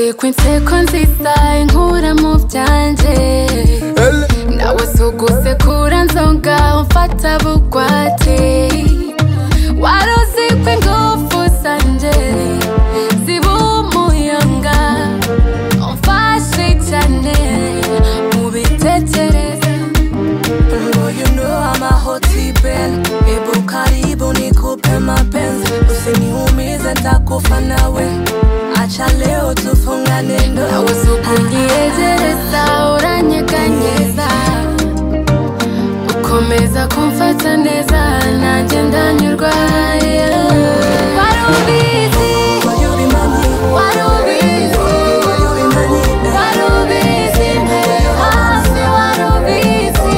inseko nziza inkura mu byanje nawe sugusekura nzonga umfata bugwate waruzi ko ingufu zanje ziba umuyonga umfashe cyane mu bitekerezo. You know I'm a hot bell, ebu karibu nikupe mapenzi, usiniumize nitakufa nawe, acha leo tufungane ndoa. Nawe sukunyegereza uranyeganyeza, ukomeza kumfata neza nanjye ndanyurwa. Warubizi, warubizi, warubizi mbere hasi, warubizi,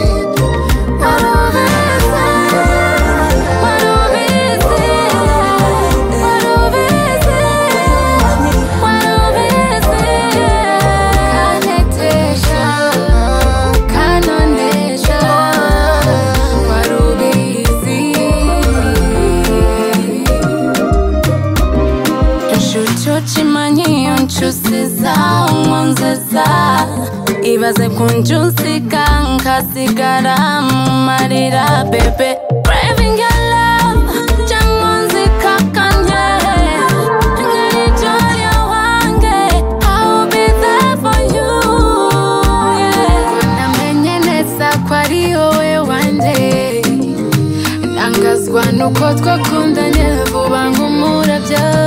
ibaze kunjusika nkasigara mu marira bebe. Craving your love cyangwa nzikakanye nkayijya wange, I'll be there for you, yeah. Namenye neza ko ari wowe wanjye, ntangazwa nuko twakundanye vuba nk'umurabyo.